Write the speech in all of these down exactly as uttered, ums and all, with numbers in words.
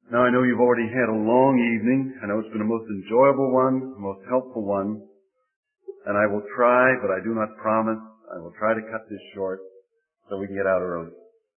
Now I know you've already had a long evening. I know it's been a most enjoyable one, a most helpful one. And I will try, but I do not promise, I will try to cut this short so we can get out early.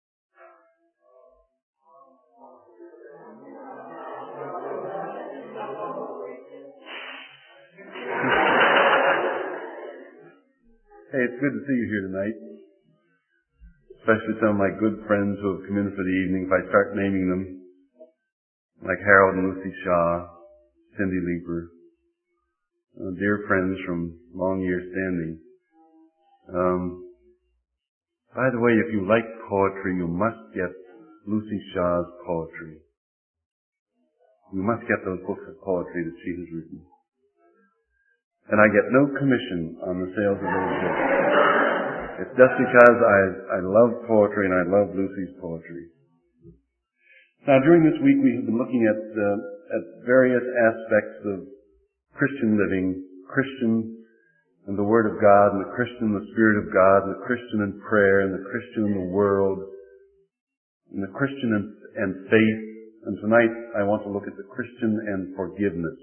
Hey, it's good to see you here tonight. Especially some of my good friends who have come in for the evening. If I start naming them, like Harold and Lucy Shaw, Cindy Leeper, uh, dear friends from long years standing. Um, by the way, if you like poetry, you must get Lucy Shaw's poetry. You must get those books of poetry that she has written. And I get no commission on the sales of those books. It's just because I, I love poetry and I love Lucy's poetry. Now, during this week, we have been looking at, uh, at various aspects of Christian living, Christian and the Word of God, and the Christian and the Spirit of God, and the Christian and prayer, and the Christian and the world, and the Christian and, and faith. And tonight, I want to look at the Christian and forgiveness.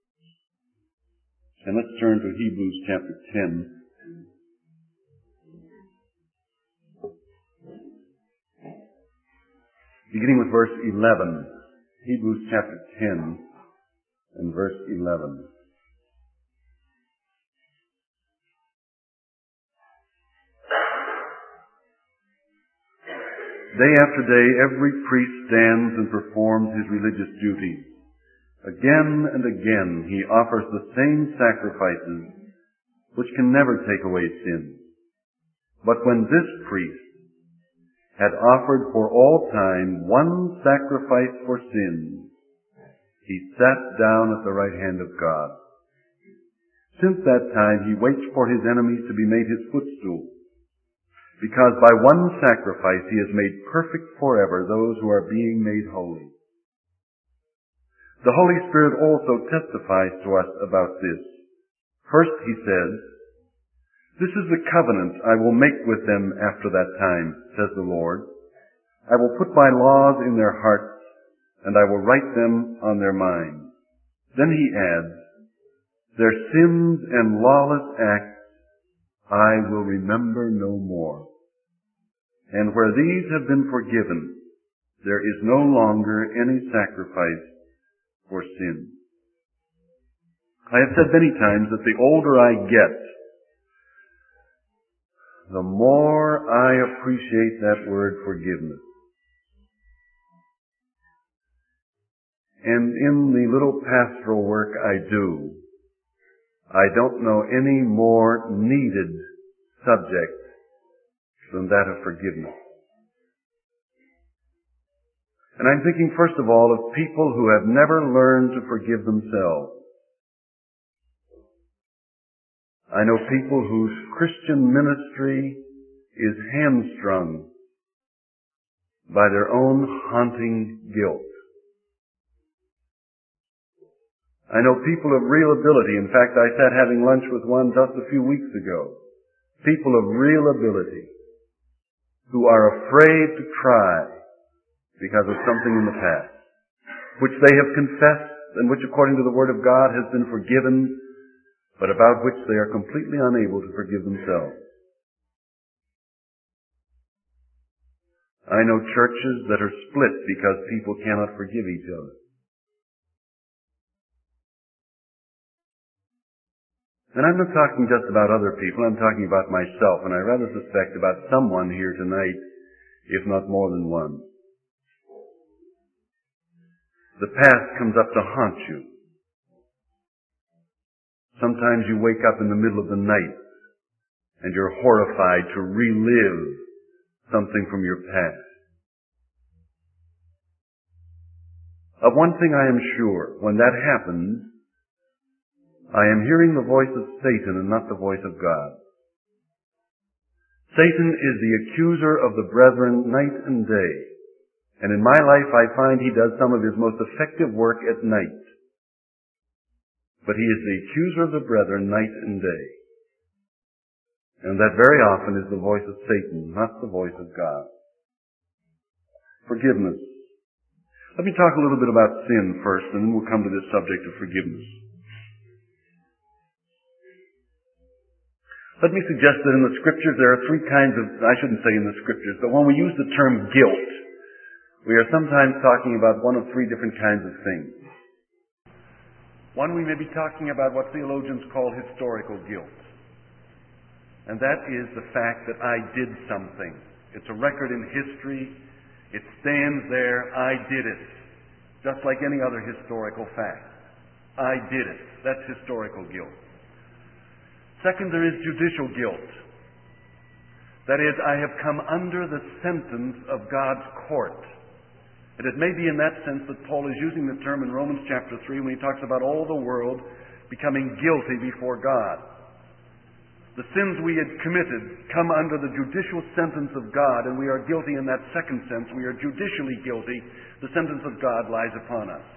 And let's turn to Hebrews chapter ten. Beginning with verse eleven. Hebrews chapter ten and verse eleven. Day after day, every priest stands and performs his religious duties. Again and again, he offers the same sacrifices, which can never take away sin. But when this priest had offered for all time one sacrifice for sins, he sat down at the right hand of God. Since that time, he waits for his enemies to be made his footstool, because by one sacrifice he has made perfect forever those who are being made holy. The Holy Spirit also testifies to us about this. First, he says, "This is the covenant I will make with them after that time, says the Lord. I will put my laws in their hearts, and I will write them on their minds." Then he adds, "Their sins and lawless acts I will remember no more. And where these have been forgiven, there is no longer any sacrifice for sin." I have said many times that the older I get, the more I appreciate that word forgiveness. And in the little pastoral work I do, I don't know any more needed subject than that of forgiveness. And I'm thinking first of all of people who have never learned to forgive themselves. I know people whose Christian ministry is hamstrung by their own haunting guilt. I know people of real ability. In fact, I sat having lunch with one just a few weeks ago. People of real ability who are afraid to try because of something in the past, which they have confessed and which, according to the Word of God, has been forgiven, but about which they are completely unable to forgive themselves. I know churches that are split because people cannot forgive each other. And I'm not talking just about other people, I'm talking about myself, and I rather suspect about someone here tonight, if not more than one. The past comes up to haunt you. Sometimes you wake up in the middle of the night, and you're horrified to relive something from your past. Of one thing I am sure, when that happens, I am hearing the voice of Satan and not the voice of God. Satan is the accuser of the brethren night and day. And in my life I find he does some of his most effective work at night. But he is the accuser of the brethren night and day. And that very often is the voice of Satan, not the voice of God. Forgiveness. Let me talk a little bit about sin first, and then we'll come to this subject of forgiveness. Let me suggest that in the Scriptures there are three kinds of, I shouldn't say in the Scriptures, but when we use the term guilt, we are sometimes talking about one of three different kinds of things. One, we may be talking about what theologians call historical guilt. And that is the fact that I did something. It's a record in history. It stands there. I did it. Just like any other historical fact. I did it. That's historical guilt. Second, there is judicial guilt. That is, I have come under the sentence of God's court. And it may be in that sense that Paul is using the term in Romans chapter three when he talks about all the world becoming guilty before God. The sins we had committed come under the judicial sentence of God, and we are guilty in that second sense. We are judicially guilty. The sentence of God lies upon us.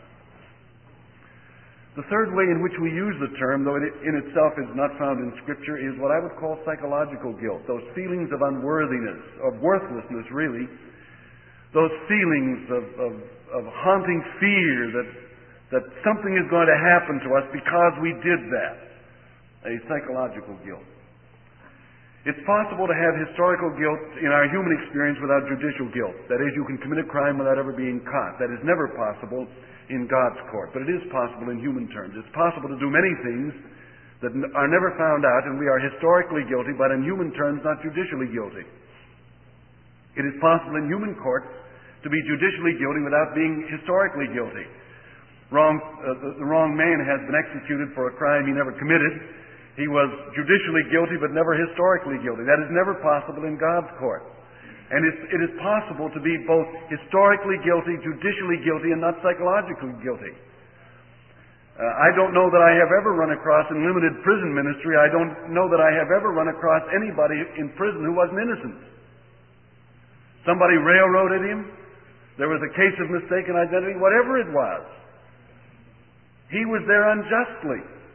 The third way in which we use the term, though it in itself is not found in Scripture, is what I would call psychological guilt. Those feelings of unworthiness, of worthlessness, really. Those feelings of, of, of haunting fear that, that something is going to happen to us because we did that. A psychological guilt. It's possible to have historical guilt in our human experience without judicial guilt. That is, you can commit a crime without ever being caught. That is never possible in God's court, but it is possible in human terms. It's possible to do many things that are never found out, and we are historically guilty, but in human terms not judicially guilty. It is possible in human courts to be judicially guilty without being historically guilty. Wrong, uh, the, the wrong man has been executed for a crime he never committed. He was judicially guilty but never historically guilty. That is never possible in God's court. And it's, it is possible to be both historically guilty, judicially guilty, and not psychologically guilty. Uh, I don't know that I have ever run across, in limited prison ministry, I don't know that I have ever run across anybody in prison who wasn't innocent. Somebody railroaded him. There was a case of mistaken identity, whatever it was. He was there unjustly.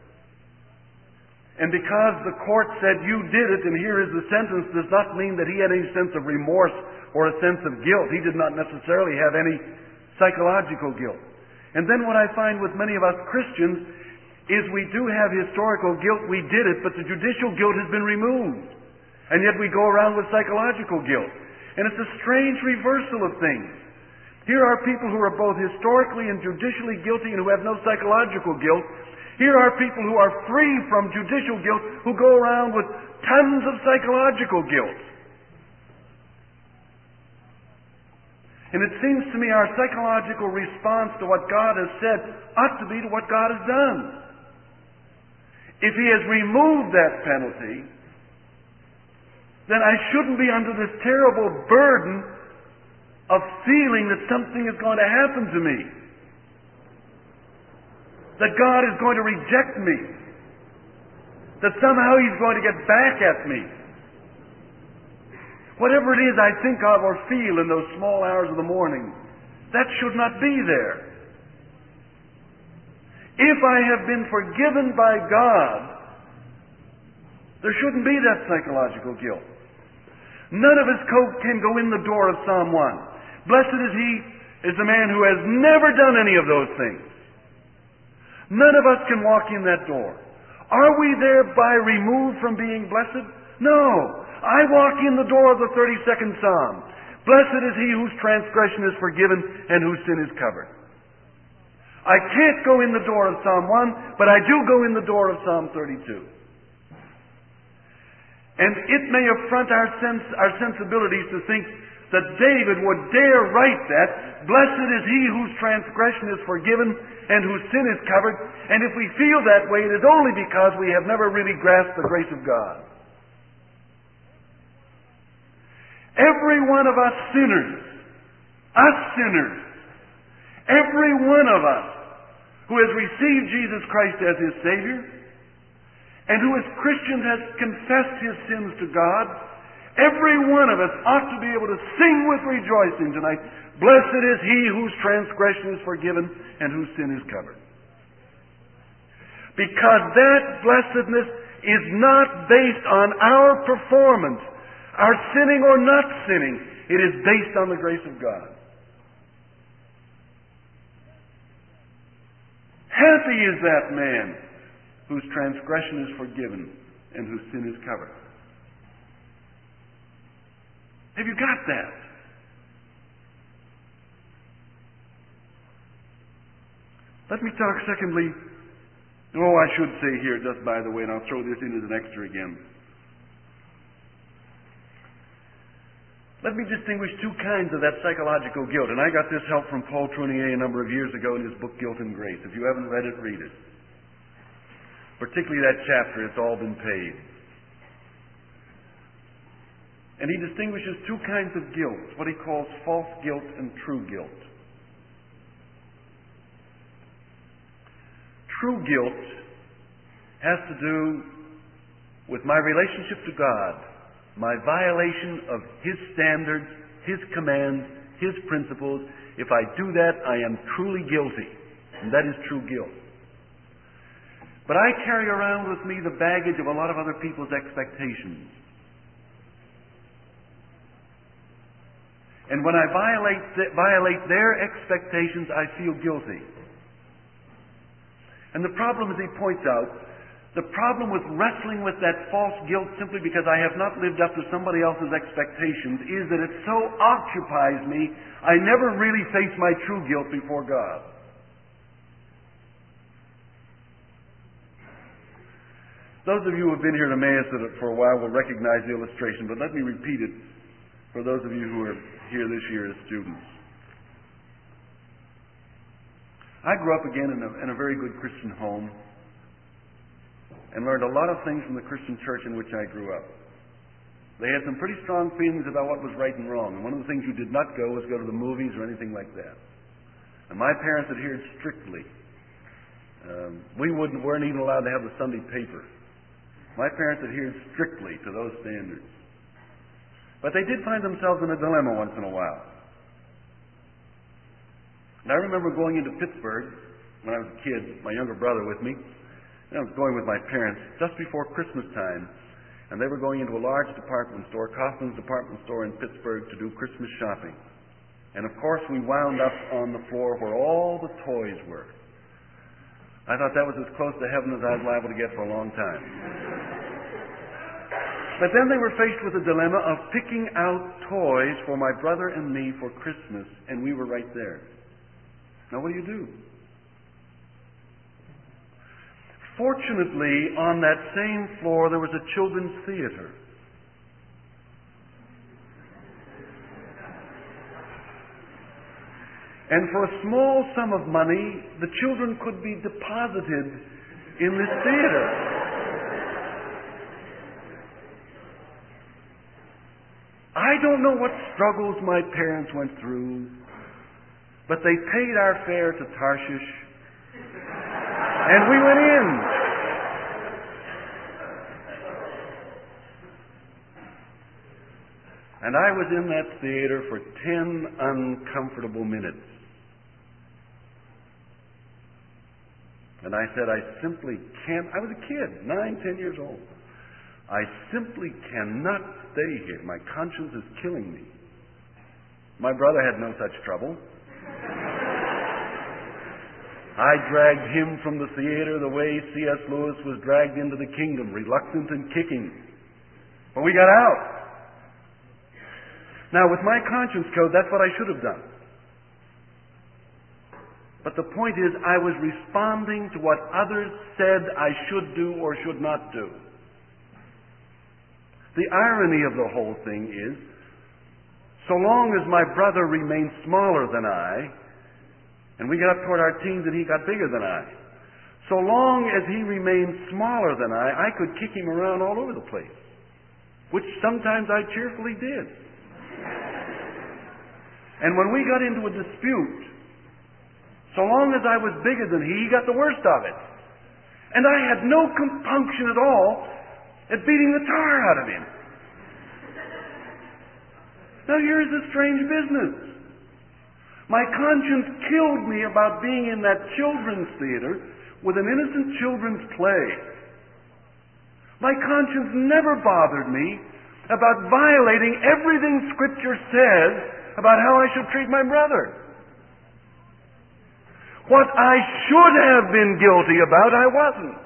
And because the court said, you did it, and here is the sentence, does not mean that he had any sense of remorse or a sense of guilt. He did not necessarily have any psychological guilt. And then what I find with many of us Christians is we do have historical guilt. We did it, but the judicial guilt has been removed. And yet we go around with psychological guilt. And it's a strange reversal of things. Here are people who are both historically and judicially guilty and who have no psychological guilt. Here are people who are free from judicial guilt, who go around with tons of psychological guilt. And it seems to me our psychological response to what God has said ought to be to what God has done. If He has removed that penalty, then I shouldn't be under this terrible burden of feeling that something is going to happen to me. That God is going to reject me. That somehow He's going to get back at me. Whatever it is I think of or feel in those small hours of the morning, that should not be there. If I have been forgiven by God, there shouldn't be that psychological guilt. None of us can go in the door of Psalm one. Blessed is he, is the man who has never done any of those things. None of us can walk in that door. Are we thereby removed from being blessed? No. I walk in the door of the thirty-second Psalm. Blessed is he whose transgression is forgiven and whose sin is covered. I can't go in the door of Psalm one, but I do go in the door of Psalm thirty-two. And it may affront our sense, our sensibilities to think that David would dare write that, blessed is he whose transgression is forgiven and whose sin is covered. And if we feel that way, it is only because we have never really grasped the grace of God. Every one of us sinners, us sinners, every one of us who has received Jesus Christ as his Savior, and who as Christians has confessed his sins to God, every one of us ought to be able to sing with rejoicing tonight, blessed is he whose transgression is forgiven and whose sin is covered. Because that blessedness is not based on our performance, our sinning or not sinning. It is based on the grace of God. Happy is that man whose transgression is forgiven and whose sin is covered. Have you got that? Let me talk secondly. Oh, I should say here, just by the way, and I'll throw this in as an extra again. Let me distinguish two kinds of that psychological guilt. And I got this help from Paul Trunier a number of years ago in his book, Guilt and Grace. If you haven't read it, read it. Particularly that chapter, It's All Been Paid. And he distinguishes two kinds of guilt, what he calls false guilt and true guilt. True guilt has to do with my relationship to God, my violation of His standards, His commands, His principles. If I do that, I am truly guilty. And that is true guilt. But I carry around with me the baggage of a lot of other people's expectations. And when I violate, th- violate their expectations, I feel guilty. And the problem, as he points out, the problem with wrestling with that false guilt simply because I have not lived up to somebody else's expectations is that it so occupies me, I never really face my true guilt before God. Those of you who have been here at Emmaus for a while will recognize the illustration, but let me repeat it for those of you who are here this year as students. I grew up again in a, in a very good Christian home and learned a lot of things from the Christian church in which I grew up. They had some pretty strong feelings about what was right and wrong. And one of the things you did not go was go to the movies or anything like that. And my parents adhered strictly. Um, we wouldn't, weren't even allowed to have the Sunday paper. My parents adhered strictly to those standards. But they did find themselves in a dilemma once in a while. And I remember going into Pittsburgh when I was a kid, my younger brother with me. And I was going with my parents just before Christmas time. And they were going into a large department store, Kaufman's department store in Pittsburgh, to do Christmas shopping. And of course we wound up on the floor where all the toys were. I thought that was as close to heaven as I was liable to get for a long time. But then they were faced with the dilemma of picking out toys for my brother and me for Christmas, and we were right there. Now what do you do? Fortunately, on that same floor there was a children's theater. And for a small sum of money, the children could be deposited in this theater. I don't know what struggles my parents went through, but they paid our fare to Tarshish, and we went in. And I was in that theater for ten uncomfortable minutes. And I said, I simply can't, I was a kid, nine, ten years old. I simply cannot stay here. My conscience is killing me. My brother had no such trouble. I dragged him from the theater the way C S Lewis was dragged into the kingdom, reluctant and kicking. But we got out. Now, with my conscience code, that's what I should have done. But the point is, I was responding to what others said I should do or should not do. The irony of the whole thing is, so long as my brother remained smaller than I, and we got up toward our teens and he got bigger than I, so long as he remained smaller than I, I could kick him around all over the place, which sometimes I cheerfully did. And when we got into a dispute, so long as I was bigger than he, he got the worst of it. And I had no compunction at all at beating the tar out of him. Now here's the strange business. My conscience killed me about being in that children's theater with an innocent children's play. My conscience never bothered me about violating everything Scripture says about how I should treat my brother. What I should have been guilty about, I wasn't.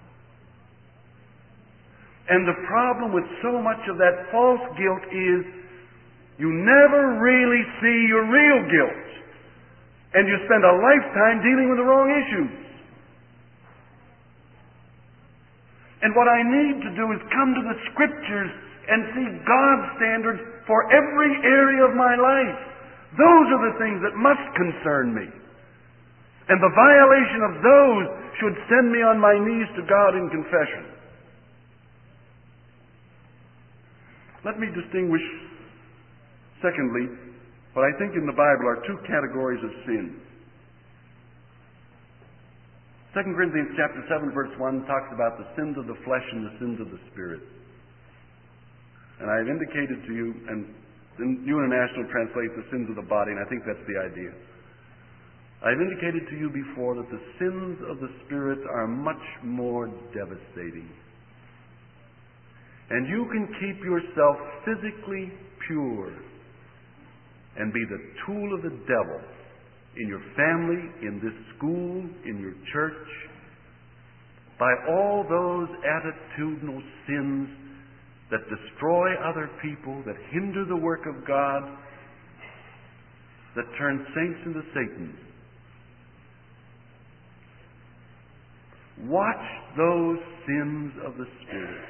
And the problem with so much of that false guilt is you never really see your real guilt. And you spend a lifetime dealing with the wrong issues. And what I need to do is come to the Scriptures and see God's standards for every area of my life. Those are the things that must concern me. And the violation of those should send me on my knees to God in confession. Let me distinguish, secondly, what I think in the Bible are two categories of sin. Second Corinthians chapter seven, verse one talks about the sins of the flesh and the sins of the spirit. And I've indicated to you, and the New International translates the sins of the body, and I think that's the idea. I've indicated to you before that the sins of the spirit are much more devastating. And you can keep yourself physically pure and be the tool of the devil in your family, in this school, in your church, by all those attitudinal sins that destroy other people, that hinder the work of God, that turn saints into Satan. Watch those sins of the Spirit,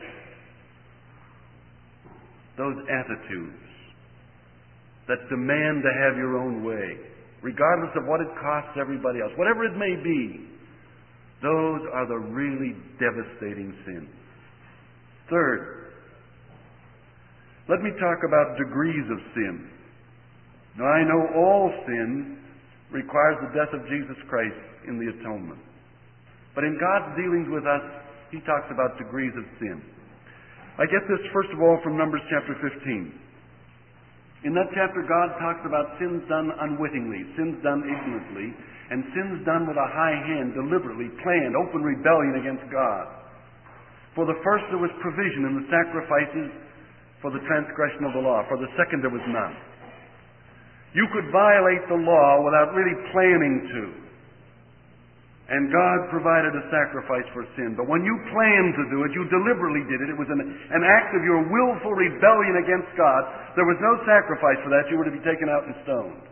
those attitudes that demand to have your own way, regardless of what it costs everybody else. Whatever it may be, those are the really devastating sins. Third, let me talk about degrees of sin. Now, I know all sin requires the death of Jesus Christ in the atonement. But in God's dealings with us, He talks about degrees of sin. I get this, first of all, from Numbers chapter fifteen. In that chapter, God talks about sins done unwittingly, sins done ignorantly, and sins done with a high hand, deliberately, planned, open rebellion against God. For the first, there was provision in the sacrifices for the transgression of the law. For the second, there was none. You could violate the law without really planning to. And God provided a sacrifice for sin. But when you planned to do it, you deliberately did it. It was an, an act of your willful rebellion against God. There was no sacrifice for that. You were to be taken out and stoned.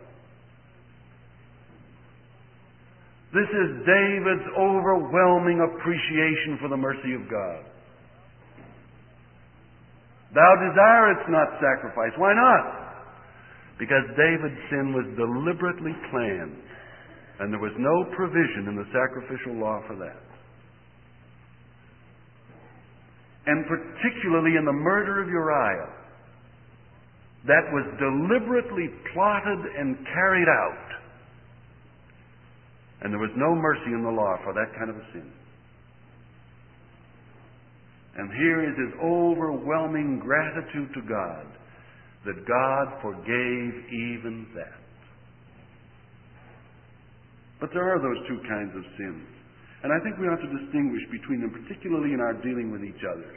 This is David's overwhelming appreciation for the mercy of God. Thou desirest not sacrifice. Why not? Because David's sin was deliberately planned. And there was no provision in the sacrificial law for that. And particularly in the murder of Uriah, that was deliberately plotted and carried out. And there was no mercy in the law for that kind of a sin. And here is his overwhelming gratitude to God that God forgave even that. But there are those two kinds of sins. And I think we ought to distinguish between them, particularly in our dealing with each other.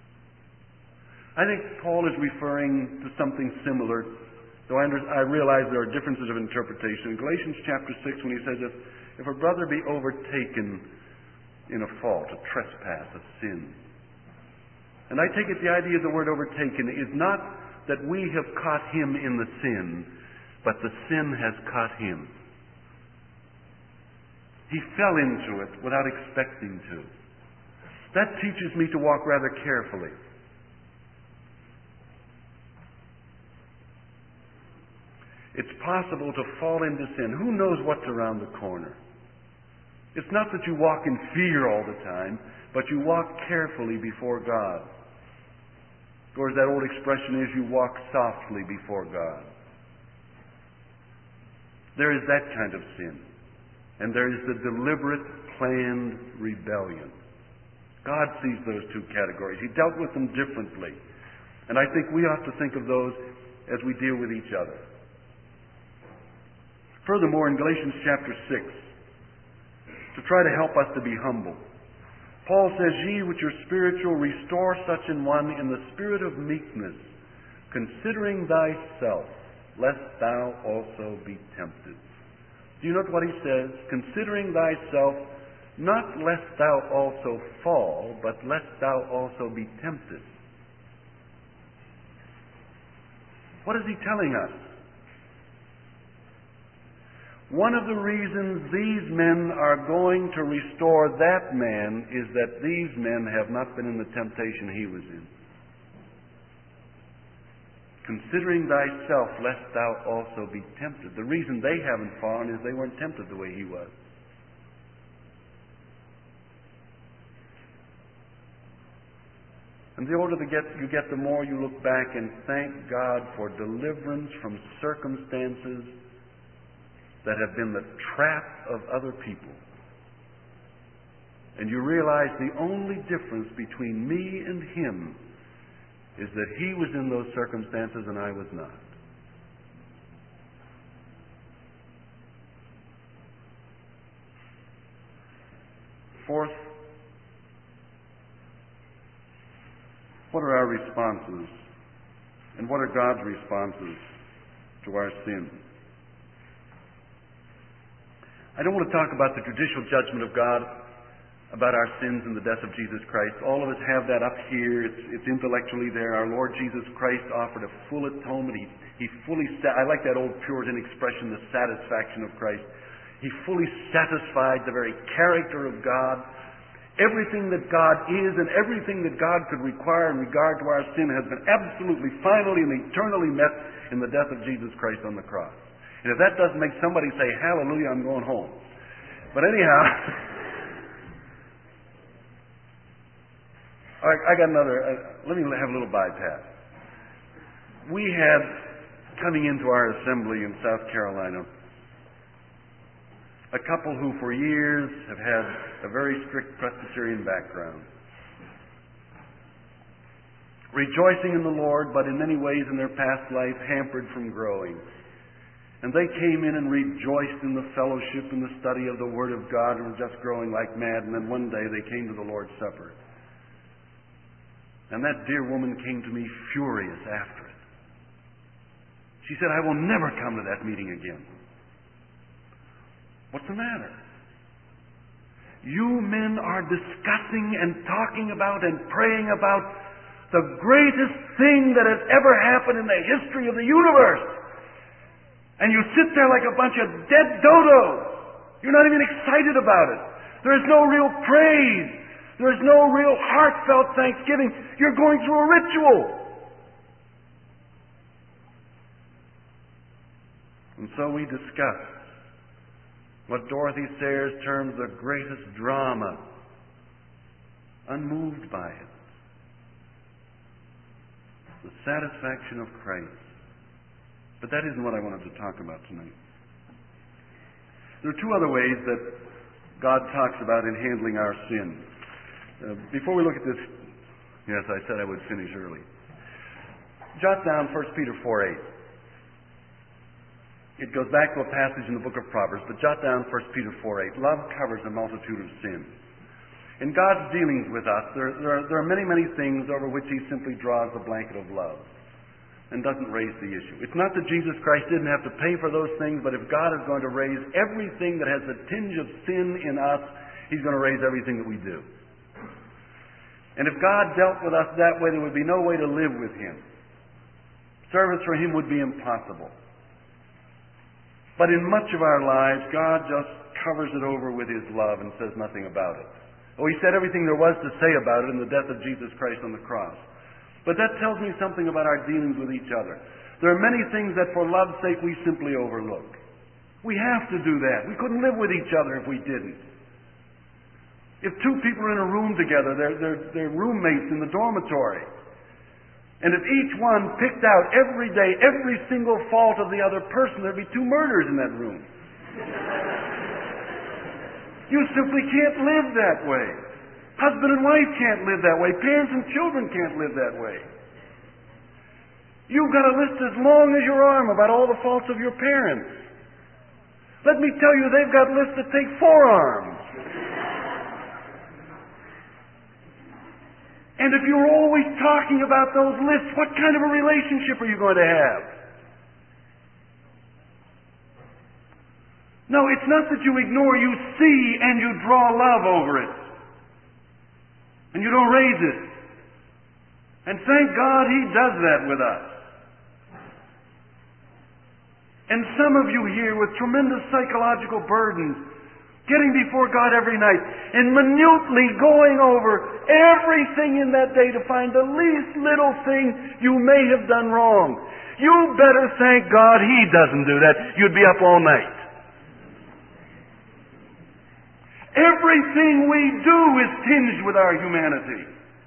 I think Paul is referring to something similar, though I, under, I realize there are differences of interpretation. In Galatians chapter six, when he says, if, if a brother be overtaken in a fault, a trespass, a sin. And I take it the idea of the word overtaken is not that we have caught him in the sin, but the sin has caught him. He fell into it without expecting to. That teaches me to walk rather carefully. It's possible to fall into sin. Who knows what's around the corner? It's not that you walk in fear all the time, but you walk carefully before God. Or as that old expression is, you walk softly before God. There is that kind of sin. And there is the deliberate, planned rebellion. God sees those two categories. He dealt with them differently. And I think we ought to think of those as we deal with each other. Furthermore, in Galatians chapter six, to try to help us to be humble, Paul says, Ye which are spiritual, restore such an one in the spirit of meekness, considering thyself, lest thou also be tempted. Do you note what he says? Considering thyself, not lest thou also fall, but lest thou also be tempted. What is he telling us? One of the reasons these men are going to restore that man is that these men have not been in the temptation he was in. Considering thyself, lest thou also be tempted. The reason they haven't fallen is they weren't tempted the way he was. And the older you get, you get, the more you look back and thank God for deliverance from circumstances that have been the trap of other people. And you realize the only difference between me and him is that he was in those circumstances and I was not. Fourth, what are our responses? And what are God's responses to our sin? I don't want to talk about the judicial judgment of God about our sins and the death of Jesus Christ. All of us have that up here. It's, it's intellectually there. Our Lord Jesus Christ offered a full atonement. He, he fully, sa- I like that old Puritan expression, the satisfaction of Christ. He fully satisfied the very character of God. Everything that God is and everything that God could require in regard to our sin has been absolutely, finally, and eternally met in the death of Jesus Christ on the cross. And if that doesn't make somebody say, hallelujah, I'm going home. But anyhow, I, I got another, uh, let me have a little bypass. We had, coming into our assembly in South Carolina, a couple who for years have had a very strict Presbyterian background. Rejoicing in the Lord, but in many ways in their past life hampered from growing. And they came in and rejoiced in the fellowship and the study of the Word of God and were just growing like mad. And then one day they came to the Lord's Supper. And that dear woman came to me furious after it. She said, I will never come to that meeting again. What's the matter? You men are discussing and talking about and praying about the greatest thing that has ever happened in the history of the universe. And you sit there like a bunch of dead dodos. You're not even excited about it. There is no real praise. There is no real heartfelt thanksgiving. You're going through a ritual. And so we discussed what Dorothy Sayers terms the greatest drama, unmoved by it. The satisfaction of Christ. But that isn't what I wanted to talk about tonight. There are two other ways that God talks about in handling our sin. Uh, before we look at this, yes, I said I would finish early. Jot down First Peter four eight. It goes back to a passage in the book of Proverbs, but jot down First Peter four eight. Love covers a multitude of sins. In God's dealings with us, there, there, are, there are many, many things over which He simply draws the blanket of love and doesn't raise the issue. It's not that Jesus Christ didn't have to pay for those things, but if God is going to raise everything that has a tinge of sin in us, He's going to raise everything that we do. And if God dealt with us that way, there would be no way to live with Him. Service for Him would be impossible. But in much of our lives, God just covers it over with His love and says nothing about it. Oh, He said everything there was to say about it in the death of Jesus Christ on the cross. But that tells me something about our dealings with each other. There are many things that for love's sake we simply overlook. We have to do that. We couldn't live with each other if we didn't. If two people are in a room together, they're, they're, they're roommates in the dormitory. And if each one picked out every day, every single fault of the other person, there'd be two murders in that room. You simply can't live that way. Husband and wife can't live that way. Parents and children can't live that way. You've got a list as long as your arm about all the faults of your parents. Let me tell you, they've got lists that take four arms. And if you're always talking about those lists, what kind of a relationship are you going to have? No, it's not that you ignore. You see and you draw love over it. And you don't raise it. And thank God He does that with us. And some of you here with tremendous psychological burdens, getting before God every night and minutely going over everything in that day to find the least little thing you may have done wrong. You better thank God He doesn't do that. You'd be up all night. Everything we do is tinged with our humanity.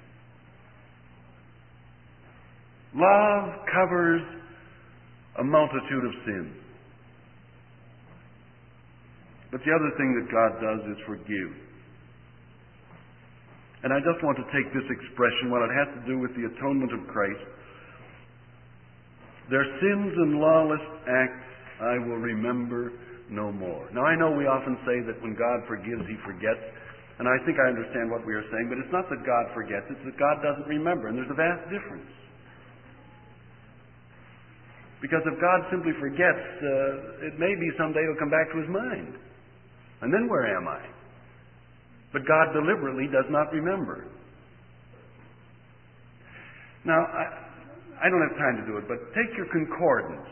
Love covers a multitude of sins. But the other thing that God does is forgive. And I just want to take this expression, while it has to do with the atonement of Christ. Their sins and lawless acts I will remember no more. Now I know we often say that when God forgives, He forgets. And I think I understand what we are saying, but it's not that God forgets, it's that God doesn't remember. And there's a vast difference. Because if God simply forgets, uh, it may be someday He'll come back to His mind. And then where am I? But God deliberately does not remember. Now, I, I don't have time to do it, but take your concordance.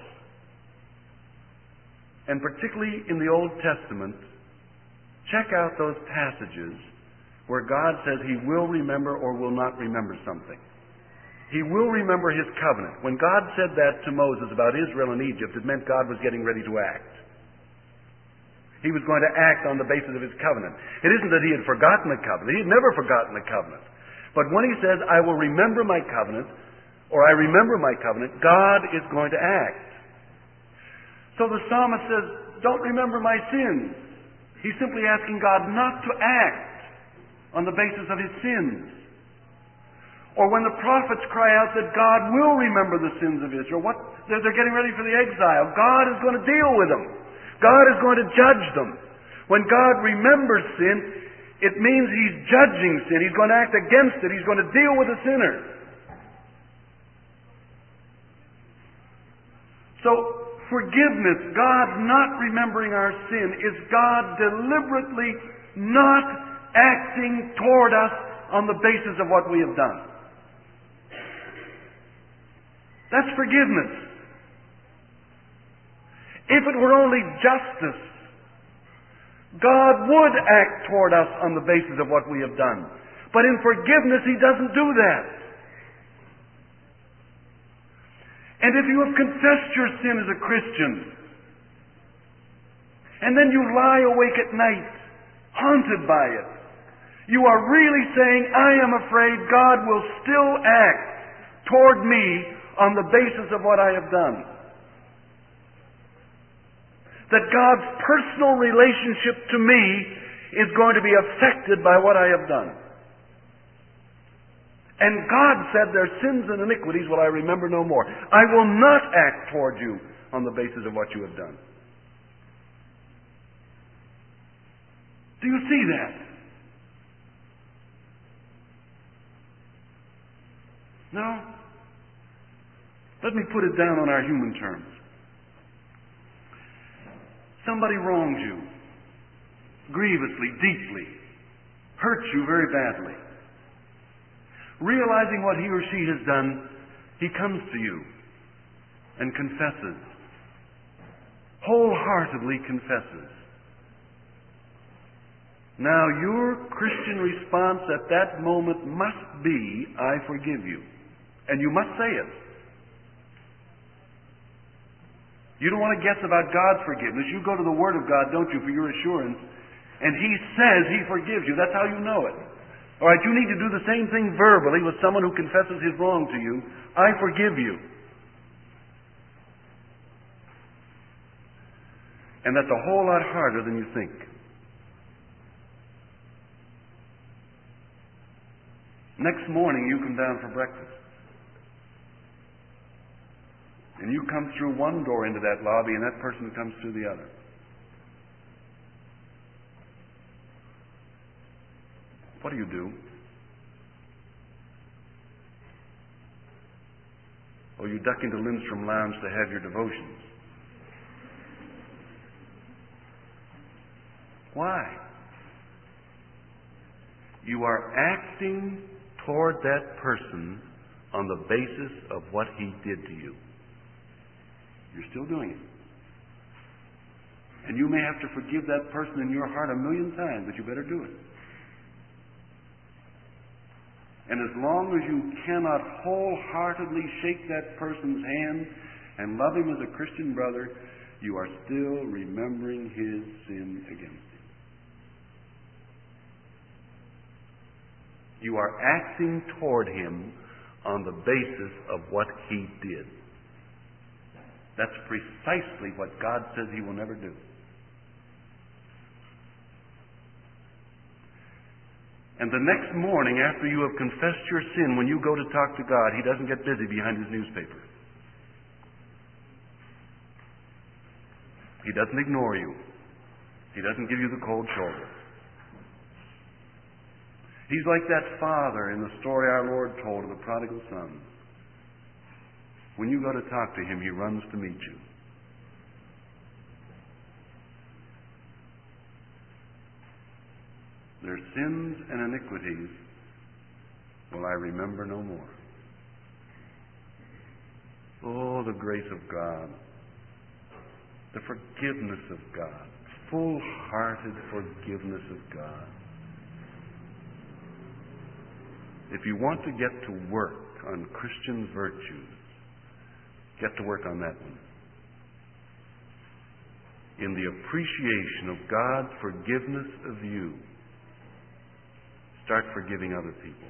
And particularly in the Old Testament, check out those passages where God says He will remember or will not remember something. He will remember His covenant. When God said that to Moses about Israel and Egypt, it meant God was getting ready to act. He was going to act on the basis of His covenant. It isn't that He had forgotten the covenant. He had never forgotten the covenant. But when He says, I will remember my covenant, or I remember my covenant, God is going to act. So the psalmist says, don't remember my sins. He's simply asking God not to act on the basis of His sins. Or when the prophets cry out that God will remember the sins of Israel, what, they're, they're getting ready for the exile. God is going to deal with them. God is going to judge them. When God remembers sin, it means He's judging sin. He's going to act against it. He's going to deal with the sinner. So, forgiveness, God not remembering our sin, is God deliberately not acting toward us on the basis of what we have done. That's forgiveness. If it were only justice, God would act toward us on the basis of what we have done. But in forgiveness, He doesn't do that. And if you have confessed your sin as a Christian, and then you lie awake at night, haunted by it, you are really saying, I am afraid God will still act toward me on the basis of what I have done. That God's personal relationship to me is going to be affected by what I have done. And God said, their sins and iniquities will I remember no more. I will not act toward you on the basis of what you have done. Do you see that? No? Let me put it down on our human terms. Somebody wrongs you grievously, deeply, hurts you very badly. Realizing what he or she has done, he comes to you and confesses. Wholeheartedly confesses. Now, your Christian response at that moment must be, I forgive you. And you must say it. You don't want to guess about God's forgiveness. You go to the Word of God, don't you, for your assurance. And He says He forgives you. That's how you know it. All right, you need to do the same thing verbally with someone who confesses his wrong to you. I forgive you. And that's a whole lot harder than you think. Next morning, you come down for breakfast. And you come through one door into that lobby, and that person comes through the other. What do you do? Oh, you duck into Lindstrom Lounge to have your devotions. Why? You are acting toward that person on the basis of what he did to you. You're still doing it. And you may have to forgive that person in your heart a million times, but you better do it. And as long as you cannot wholeheartedly shake that person's hand and love him as a Christian brother, you are still remembering his sin against him. You are acting toward him on the basis of what he did. That's precisely what God says he will never do. And the next morning, after you have confessed your sin, when you go to talk to God, he doesn't get busy behind his newspaper. He doesn't ignore you. He doesn't give you the cold shoulder. He's like that father in the story our Lord told of the prodigal son. When you go to talk to him, he runs to meet you. Their sins and iniquities will I remember no more. Oh, the grace of God, the forgiveness of God, full-hearted forgiveness of God. If you want to get to work on Christian virtues, get to work on that one. In the appreciation of God's forgiveness of you, start forgiving other people.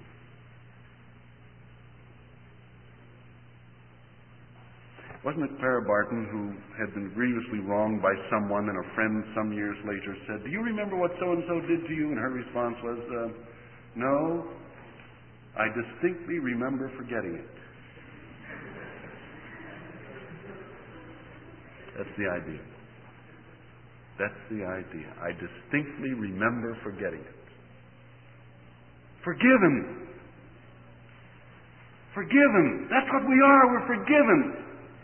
Wasn't it Clara Barton who had been grievously wronged by someone, and a friend some years later said, "Do you remember what so-and-so did to you?" And her response was, uh, "No, I distinctly remember forgetting it." That's the idea. That's the idea. I distinctly remember forgetting it. Forgiven. Forgiven. That's what we are. We're forgiven.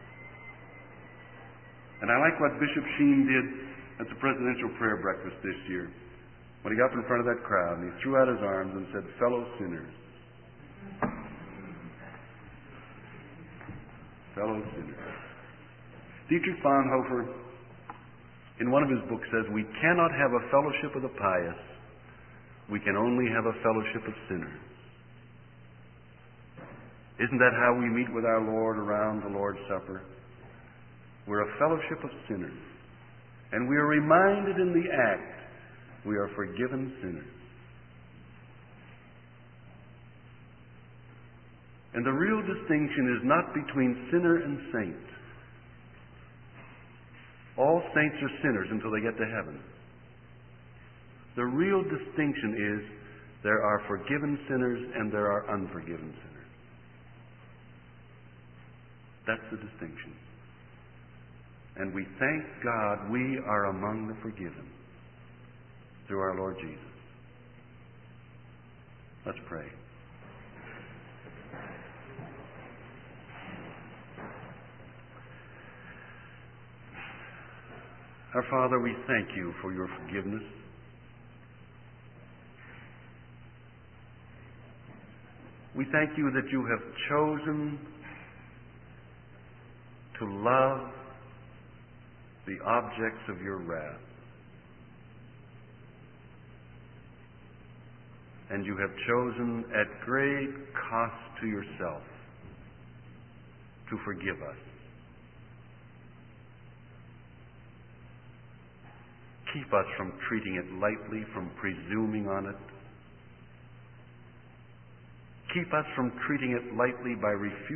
And I like what Bishop Sheen did at the presidential prayer breakfast this year. When he got up in front of that crowd and he threw out his arms and said, "Fellow sinners." Fellow sinners. Dietrich Bonhoeffer, in one of his books, says, "We cannot have a fellowship of the pious. We can only have a fellowship of sinners." Isn't that how we meet with our Lord around the Lord's Supper? We're a fellowship of sinners. And we are reminded in the act we are forgiven sinners. And the real distinction is not between sinner and saint. All saints are sinners until they get to heaven. The real distinction is there are forgiven sinners and there are unforgiven sinners. That's the distinction. And we thank God we are among the forgiven through our Lord Jesus. Let's pray. Our Father, we thank you for your forgiveness. We thank you that you have chosen to love the objects of your wrath. And you have chosen at great cost to yourself to forgive us. Keep us from treating it lightly, from presuming on it. Keep us from treating it lightly by refusing